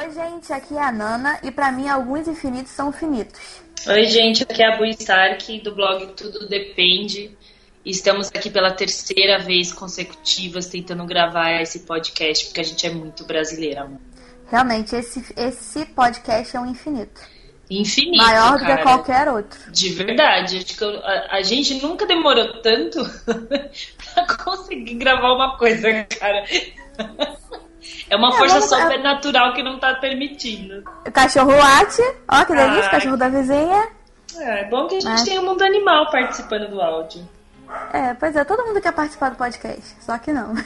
Oi, gente, aqui é a Nana e pra mim alguns infinitos são finitos. Oi, gente, aqui é a Bu Stark do blog Tudo Depende. Estamos aqui pela terceira vez consecutivas tentando gravar esse podcast, porque a gente é muito brasileira. Realmente, esse podcast é um infinito. Infinito, maior do cara. que qualquer outro. De verdade. Acho que a gente nunca demorou tanto pra conseguir gravar uma coisa, cara. É uma força sobrenatural que não tá permitindo. O cachorro late. Ó, que delícia, o cachorro da vizinha. É bom que a gente tem o mundo animal participando do áudio. Pois é, todo mundo quer participar do podcast, só que não.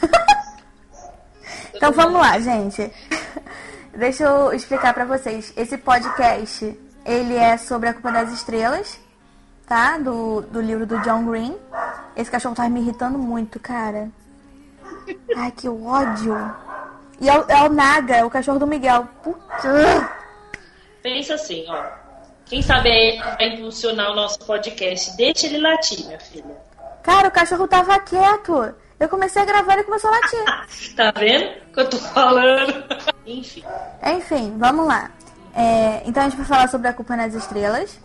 Então vamos lá, gente. Deixa eu explicar pra vocês. Esse podcast, ele é sobre A Culpa das Estrelas, tá? Do livro do John Green. Esse cachorro tá me irritando muito, cara. Ai, que ódio. E é o Naga, é o cachorro do Miguel. Puta. Pensa assim, ó. Quem sabe é ele que vai impulsionar o nosso podcast. Deixa ele latir, minha filha. Cara, o cachorro tava quieto. Eu comecei a gravar e ele começou a latir. Tá vendo o que eu tô falando? Enfim, vamos lá. Então a gente vai falar sobre A Culpa nas Estrelas.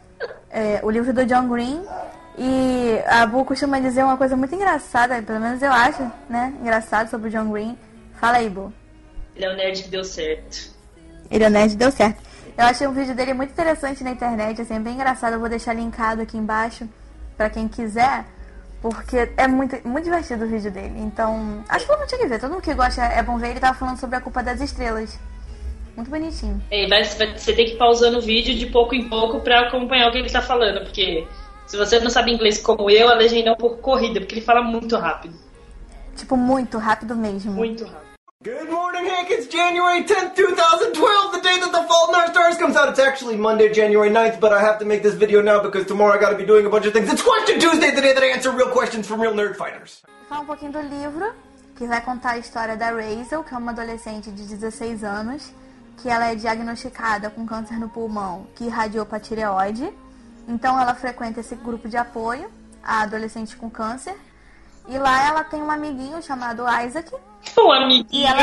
O livro do John Green. E a Bu costuma dizer uma coisa muito engraçada, pelo menos eu acho, né? Engraçado sobre o John Green. Fala aí, Bu. Ele é o nerd que deu certo. Ele é o nerd que deu certo. Eu achei um vídeo dele muito interessante na internet, assim, bem engraçado. Eu vou deixar linkado aqui embaixo pra quem quiser, porque é muito, muito divertido o vídeo dele. Então, acho que todo mundo tinha que ver. Todo mundo que gosta é bom ver. Ele tava falando sobre A Culpa das Estrelas. Muito bonitinho. Você tem que ir pausando o vídeo de pouco em pouco pra acompanhar o que ele tá falando, porque se você não sabe inglês como eu, a legenda é um pouco corrida, porque ele fala muito rápido. Tipo, muito rápido mesmo. Muito rápido. Good morning, Hank. It's January 10th, 2012, the day that The Fault in Our Stars comes out. It's actually Monday, January 9th, but I have to make this video now because tomorrow I gotta be doing a bunch of things. It's Question Tuesday, the day that I answer real questions from real nerd fighters. Vou falar um pouquinho do livro, que vai contar a história da Razel, que é uma adolescente de 16 anos, que ela é diagnosticada com câncer no pulmão, que irradiou para tireoide. Então ela frequenta esse grupo de apoio a adolescentes com câncer. E lá ela tem um amiguinho chamado Isaac. Um amiguinho. E ela...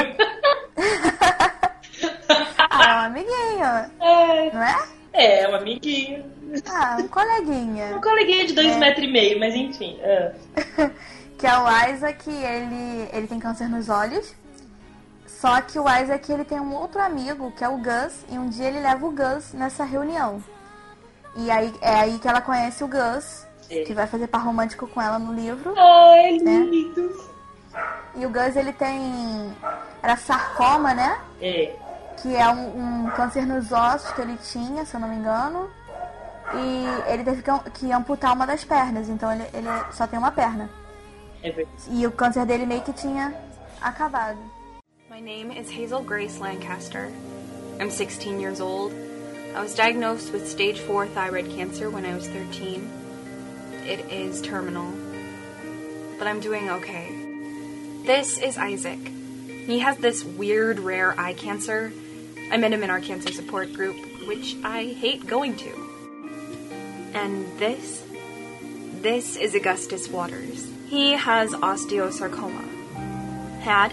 é um amiguinho. Não é? É um amiguinho. Um coleguinha. Um coleguinha de 2,5 metros, mas enfim. Que é o Isaac, ele tem câncer nos olhos. Só que o Isaac, ele tem um outro amigo, que é o Gus. E um dia ele leva o Gus nessa reunião. E aí, é aí que ela conhece o Gus. Que vai fazer par romântico com ela no livro. É lindo. Né? E o Gus, ele tem... Era sarcoma, né? Que é um câncer nos ossos que ele tinha, se eu não me engano. E ele teve que amputar uma das pernas. Então ele só tem uma perna. E o câncer dele meio que tinha acabado. My name is Hazel Grace Lancaster. I'm 16 years old. I was diagnosed with stage 4 thyroid cancer when I was 13. It is terminal, but I'm doing okay. This is Isaac. He has this weird, rare eye cancer. I met him in our cancer support group, which I hate going to. And this is Augustus Waters. He has osteosarcoma. Had.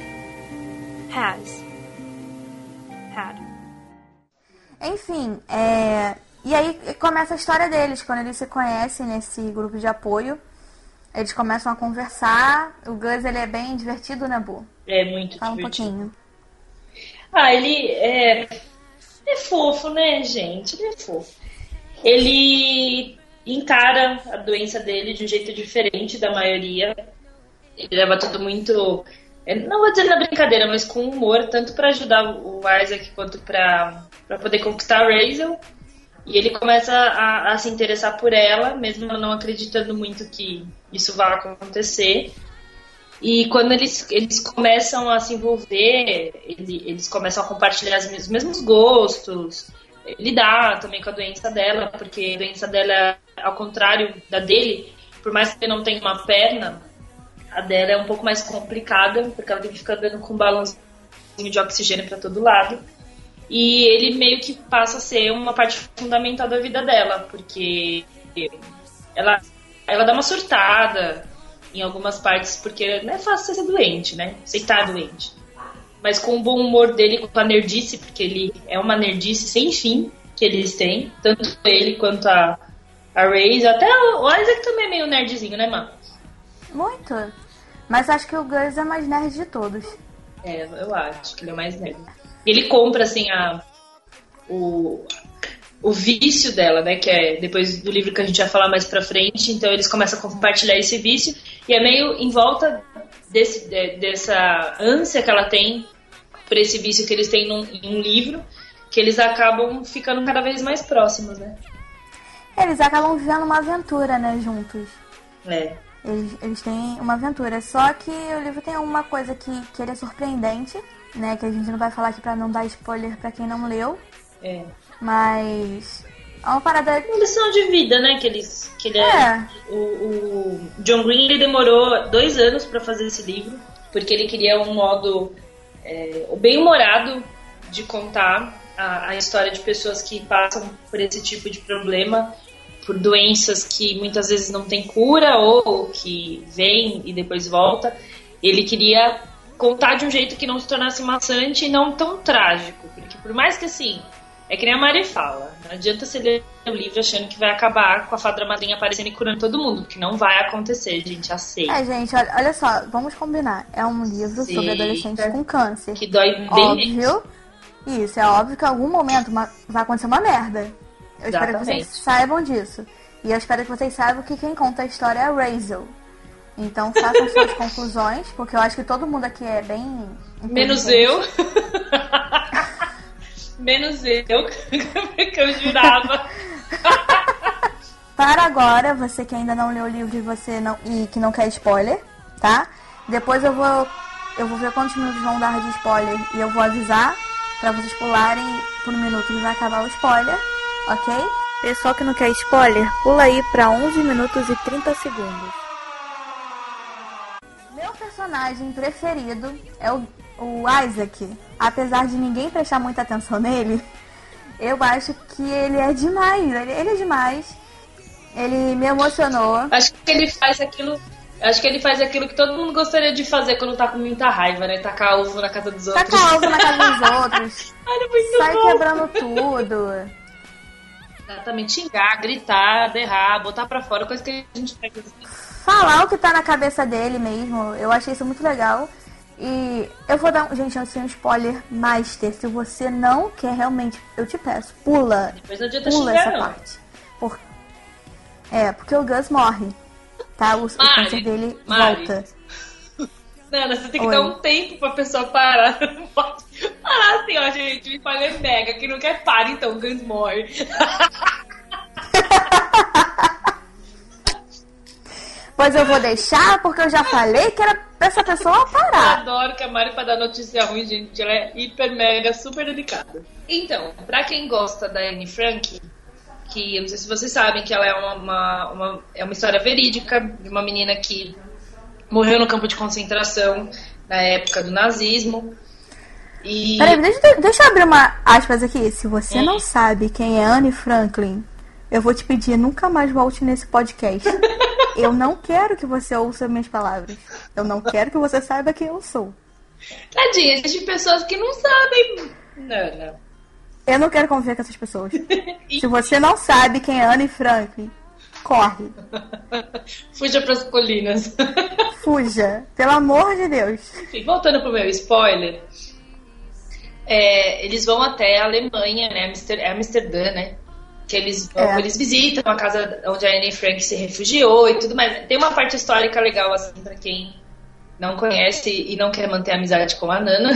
Enfim, E aí começa a história deles, quando eles se conhecem nesse grupo de apoio. Eles começam a conversar. O Gus, ele é bem divertido, né, Bu? É muito Fala divertido. Um pouquinho. Ele é fofo, né, gente? Ele é fofo. Ele encara a doença dele de um jeito diferente da maioria. Ele leva tudo muito... Não vou dizer na brincadeira, mas com humor, tanto para ajudar o Isaac quanto para poder conquistar a Razel. E ele começa a se interessar por ela, mesmo não acreditando muito que isso vai acontecer. E quando eles começam a se envolver, eles começam a compartilhar os mesmos gostos, lidar também com a doença dela, porque a doença dela, ao contrário da dele, por mais que ele não tenha uma perna, a dela é um pouco mais complicada, porque ela tem que ficar dando com um balãozinho de oxigênio para todo lado. E ele meio que passa a ser uma parte fundamental da vida dela, porque ela dá uma surtada em algumas partes, porque não é fácil você ser doente, né? Você tá doente. mas com o bom humor dele, com a nerdice, porque ele é uma nerdice sem fim que eles têm, tanto ele quanto a Reyes, até o Isaac também é meio nerdzinho, né, mano? Muito. Mas acho que o Gus é mais nerd de todos. Eu acho que ele é mais nerd. Ele compra, assim, o vício dela, né, que é depois do livro que a gente vai falar mais pra frente, então eles começam a compartilhar esse vício, e é meio em volta dessa ânsia que ela tem por esse vício que eles têm em um livro, que eles acabam ficando cada vez mais próximos, né? Eles acabam vivendo uma aventura, né, juntos. Eles têm uma aventura, só que o livro tem uma coisa que ele é surpreendente, né, que a gente não vai falar aqui pra não dar spoiler pra quem não leu. Mas é uma parada... Uma lição de vida, né? Que ele o John Green, ele demorou 2 anos pra fazer esse livro, porque ele queria um modo bem-humorado de contar a história de pessoas que passam por esse tipo de problema, por doenças que muitas vezes não tem cura ou que vem e depois volta. Ele queria contar de um jeito que não se tornasse maçante e não tão trágico, porque por mais que assim... É que nem a Mari fala, não adianta você ler o livro achando que vai acabar com a fada madrinha aparecendo e curando todo mundo, porque não vai acontecer, gente, aceita. Gente, olha só, vamos combinar. É um livro sobre adolescentes com câncer. Que dói bem. Óbvio. Isso, é óbvio que em algum momento vai acontecer uma merda. Eu espero que vocês saibam disso. E eu espero que vocês saibam que quem conta a história é a Rachel. Então façam suas conclusões, porque eu acho que todo mundo aqui é bem... Menos eu. Menos eu, que eu jurava. Para agora, você que ainda não leu o livro e que não quer spoiler, tá? Depois eu vou ver quantos minutos vão dar de spoiler e eu vou avisar pra vocês pularem por 1 minuto e vai acabar o spoiler, ok? Pessoal que não quer spoiler, pula aí pra 11 minutos e 30 segundos. Meu personagem preferido é o Isaac. Apesar de ninguém prestar muita atenção nele, eu acho que ele é demais. Ele é demais. Ele me emocionou. Acho que ele faz aquilo que todo mundo gostaria de fazer quando tá com muita raiva, né? Tacar ovo na casa dos outros. Tacar ovo na casa dos outros. Olha, muito sai bom. Quebrando tudo. Exatamente. Xingar, gritar, berrar, botar pra fora, coisa que a gente faz assim. Falar o que tá na cabeça dele mesmo. Eu achei isso muito legal. E eu vou dar, gente, um spoiler master. Se você não quer realmente, eu te peço, pula. Depois não adianta pula xingar, essa não. parte. Porque o Gus morre, tá? O câncer dele volta. Nana, você tem que dar um tempo pra pessoa parar. Não pode parar assim, ó, gente. Me falei mega, que não quer parar, então o Gus morre. Pois eu vou deixar, porque eu já falei que era pra essa pessoa parar. Eu adoro que a Mari, pra dar notícia ruim, gente, ela é hiper, mega, super delicada. Então, pra quem gosta da Anne Frank, que eu não sei se vocês sabem que ela é uma história verídica de uma menina que morreu no campo de concentração na época do nazismo. E... Peraí, deixa eu abrir uma aspas aqui. Se você não sabe quem é Anne Franklin, eu vou te pedir, nunca mais volte nesse podcast. Eu não quero que você ouça minhas palavras. Eu não quero que você saiba quem eu sou. Tadinha, existem pessoas que não sabem. Não. Eu não quero conviver com essas pessoas. Se você não sabe quem é Anne Franklin, corre. Fuja pras colinas. Fuja. Pelo amor de Deus. Enfim, voltando pro meu spoiler. Eles vão até a Alemanha, né? Amsterdã, né? Que eles visitam a casa onde a Anne Frank se refugiou e tudo mais. Tem uma parte histórica legal, assim, pra quem não conhece e não quer manter amizade com a Nana.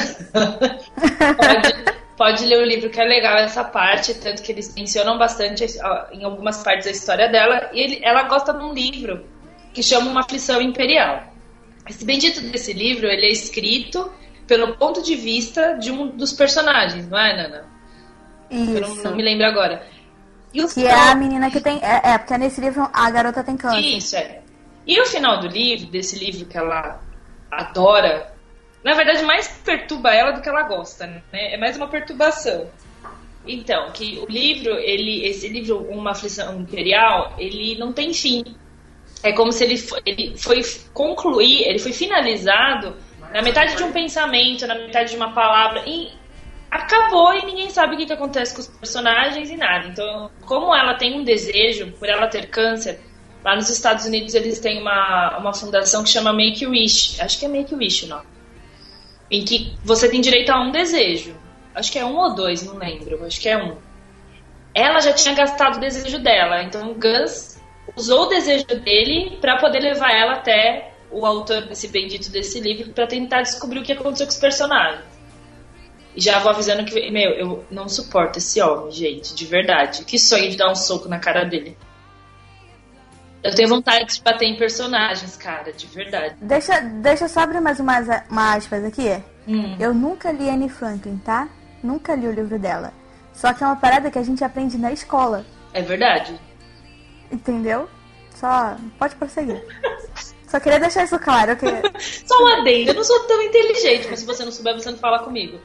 pode ler o livro, que é legal essa parte, tanto que eles mencionam bastante em algumas partes da história dela. E ela gosta de um livro que chama Uma Aflição Imperial. Esse bendito desse livro, ele é escrito pelo ponto de vista de um dos personagens, não é, Nana? Isso. Eu não me lembro agora. Que é a menina que tem... porque nesse livro a garota tem câncer. Isso, E o final do livro, desse livro que ela adora, na verdade mais perturba ela do que ela gosta, né? É mais uma perturbação. Então, que o livro, esse livro, Uma Aflição Imperial, ele não tem fim. É como se ele foi finalizado Na metade de um pensamento, na metade de uma palavra, e acabou e ninguém sabe o que acontece com os personagens e nada. Então, como ela tem um desejo, por ela ter câncer, lá nos Estados Unidos eles têm uma fundação que chama Make-A-Wish, acho que é Make-A-Wish o nome, em que você tem direito a um desejo. Acho que é 1 ou 2, não lembro, acho que é 1. Ela já tinha gastado o desejo dela, então o Gus usou o desejo dele para poder levar ela até o autor desse bendito desse livro para tentar descobrir o que aconteceu com os personagens. E já vou avisando que, eu não suporto esse homem, gente, de verdade. Que sonho de dar um soco na cara dele. Eu tenho vontade de bater em personagens, cara, de verdade. Deixa eu só abrir mais uma aspas aqui. Eu nunca li Anne Franklin, tá? Nunca li o livro dela. Só que é uma parada que a gente aprende na escola. É verdade. Entendeu? Só pode prosseguir. Só queria deixar isso claro. Só um adendo. Eu não sou tão inteligente, mas se você não souber, você não fala comigo.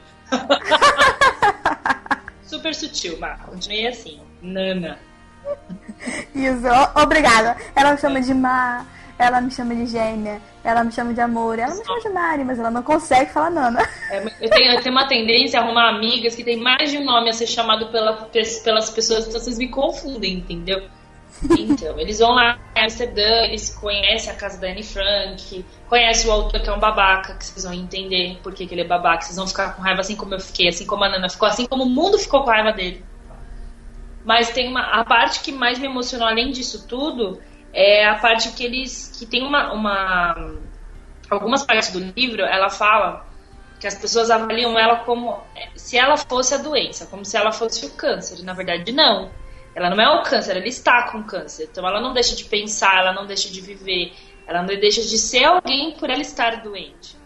Super sutil, mas continue assim. Nana. Isso, obrigada. Ela me chama de Má, ela me chama de Gêmea, ela me chama de Amor, ela me chama de Mari, mas ela não consegue falar Nana. Eu tenho uma tendência a arrumar amigas que tem mais de um nome a ser chamado pelas pessoas, então vocês me confundem, entendeu? Então, eles vão lá em Amsterdã, eles conhecem a casa da Anne Frank, conhecem o autor que é um babaca, que vocês vão entender por que ele é babaca, vocês vão ficar com raiva assim como eu fiquei, assim como a Nana ficou, assim como o mundo ficou com raiva dele. Mas tem a parte que mais me emocionou além disso tudo é a parte que tem algumas partes do livro, ela fala que as pessoas avaliam ela como se ela fosse a doença, como se ela fosse o câncer, e na verdade não. Ela não é o câncer, ela está com câncer. Então ela não deixa de pensar, ela não deixa de viver, ela não deixa de ser alguém por ela estar doente.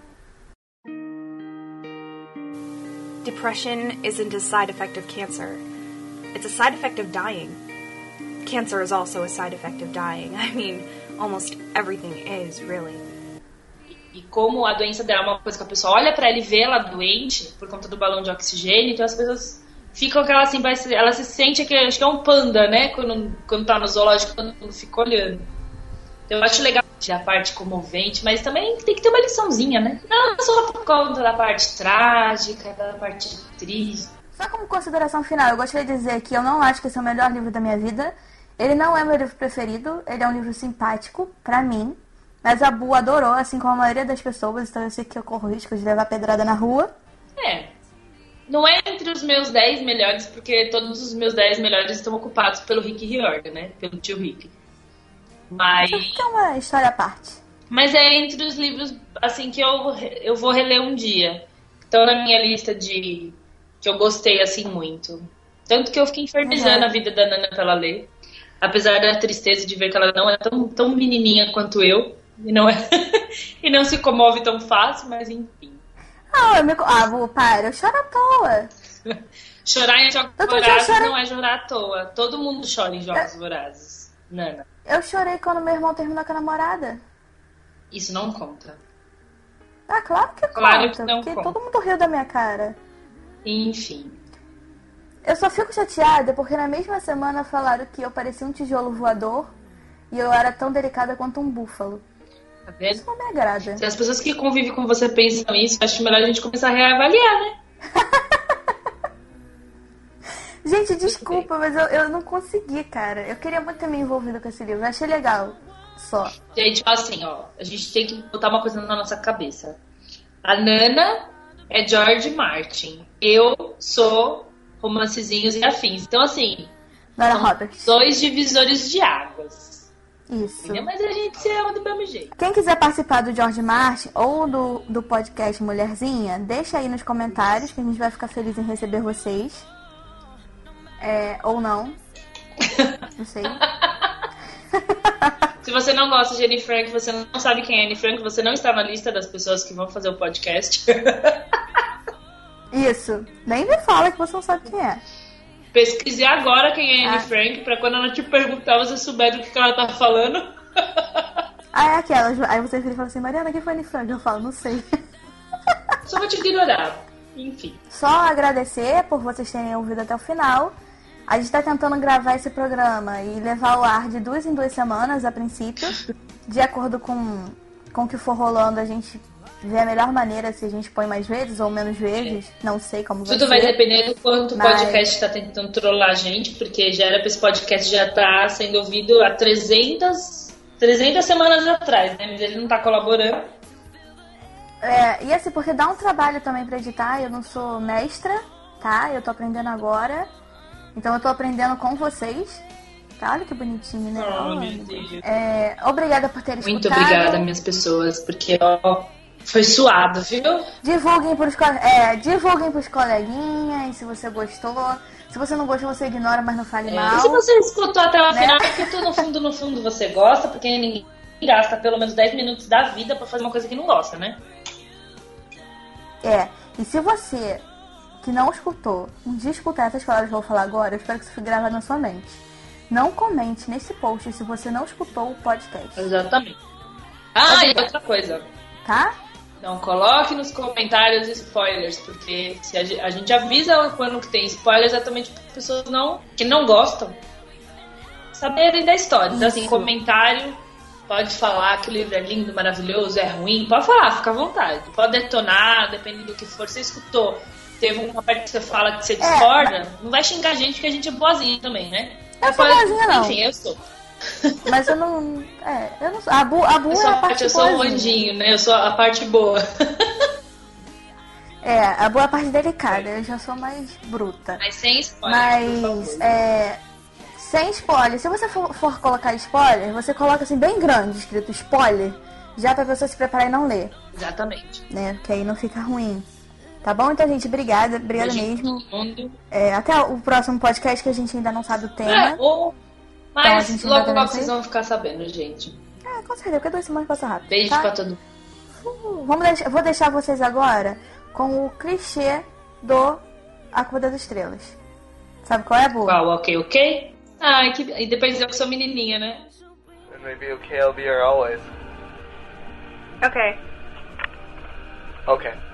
Depression isn't a side effect of cancer. It's a side effect of dying. Cancer is also a side effect of dying. I mean, almost everything is, really. E como a doença dela é uma coisa que a pessoa olha pra ela e vê ela doente por conta do balão de oxigênio, então as pessoas ficam aquela assim, ela se sente que acho que é um panda, né? Quando tá no zoológico, quando fica olhando. Então eu acho legal a parte comovente, mas também tem que ter uma liçãozinha, né? Não só por conta da parte trágica, da parte triste. Só como consideração final, eu gostaria de dizer que eu não acho que esse é o melhor livro da minha vida. Ele não é meu livro preferido, ele é um livro simpático pra mim, mas a Bu adorou, assim como a maioria das pessoas, então eu sei que eu corro risco de levar pedrada na rua. Não é entre os meus 10 melhores, porque todos os meus 10 melhores estão ocupados pelo Rick Riordan, né? Pelo tio Rick. Mas é uma história à parte. Mas é entre os livros, assim, que eu vou reler um dia. Estão na minha lista que eu gostei, assim, muito. Tanto que eu fiquei infernizando a vida da Nana pra ela ler. Apesar da tristeza de ver que ela não é tão menininha quanto eu. E não se comove tão fácil, mas enfim. Para, eu choro à toa. Chorar em Jogos Vorazes não é chorar à toa. Todo mundo chora em Jogos Vorazes, Nana. Eu chorei quando meu irmão terminou com a namorada. Isso não conta. Ah, claro que conta, porque todo mundo riu da minha cara. Enfim. Eu só fico chateada porque na mesma semana falaram que eu parecia um tijolo voador e eu era tão delicada quanto um búfalo. Tá vendo? Isso não me agrada. Se as pessoas que convivem com você pensam isso, acho melhor a gente começar a reavaliar, né? Gente, desculpa, mas eu não consegui, cara. Eu queria muito ter me envolvido com esse livro. Eu achei legal, só. Gente, assim, a gente tem que botar uma coisa na nossa cabeça. A Nana é George Martin. Eu sou romancezinhos e afins. Então, assim, são 2 divisores de águas. Isso. Mas a gente se ama do mesmo jeito. Quem quiser participar do George Martin ou do podcast Mulherzinha, deixa aí nos comentários que a gente vai ficar feliz em receber vocês. Ou não. Não sei. Se você não gosta de Anne Frank, você não sabe quem é Anne Frank, você não está na lista das pessoas que vão fazer o podcast. Isso. Nem me fala que você não sabe quem é. Pesquise agora quem é Anne Frank, pra quando ela te perguntar, você souber do que ela tá falando. É aquela. Aí você fala assim, Mariana, quem foi Anne Frank? Eu falo, não sei. Só vou te ignorar. Enfim. Só agradecer por vocês terem ouvido até o final. A gente tá tentando gravar esse programa e levar ao ar de 2 em 2 semanas, a princípio. De acordo com o que for rolando, a gente ver a melhor maneira se a gente põe mais vezes ou menos vezes. Não sei como vai ser. Tudo vai depender do quanto o podcast está tentando trollar a gente, porque já era pra esse podcast já tá sendo ouvido há 300 semanas atrás, né? Mas ele não tá colaborando. E assim, porque dá um trabalho também pra editar. Eu não sou mestra, tá? Eu tô aprendendo agora. Então eu tô aprendendo com vocês. Tá? Olha que bonitinho, né? Oh, meu Deus. Obrigada por terem Muito escutado. obrigada, minhas pessoas, porque foi suado, viu? Divulguem pros coleguinhas se você gostou. Se você não gostou, você ignora, mas não fale mal. E se você escutou até o né? final, porque tu, no fundo você gosta, porque ninguém gasta pelo menos 10 minutos da vida pra fazer uma coisa que não gosta, né? E se você que não escutou, um dia escutar essas palavras que eu vou falar agora, eu espero que isso fique gravado na sua mente. Não comente nesse post se você não escutou o podcast. Exatamente. E outra coisa. Tá? Não coloque nos comentários spoilers, porque se a gente avisa quando que tem spoilers exatamente para pessoas que não gostam saberem da história. Então, assim, comentário, pode falar que o livro é lindo, maravilhoso, é ruim, pode falar, fica à vontade. Pode detonar, dependendo do que for. Você escutou, teve uma parte que você fala que você discorda, não vai xingar a gente, porque a gente é boazinha também, né? Eu sou boazinha, não. Enfim, eu sou. Mas eu não. Eu não sou. A Bu é a parte eu sou o anjinho, né? Eu sou a parte boa. A Bu é a parte delicada, eu já sou mais bruta. Mas sem spoiler. Mas, sem spoiler. Se você for colocar spoiler, você coloca assim bem grande, escrito spoiler, já pra pessoa se preparar e não ler. Exatamente. Né? Que aí não fica ruim. Tá bom? Então, gente, obrigada mesmo. Até o próximo podcast, que a gente ainda não sabe o tema. Mas então, logo vocês vão ficar sabendo, gente. Com certeza, porque 2 semanas passa rápido. Beijo pra todo mundo. Vou deixar vocês agora com o clichê do A Curva das Estrelas. Sabe qual é, Bu? Qual? Ok? E depois dizer que eu sou menininha, né? And maybe okay, I'll be here always. Okay. Okay.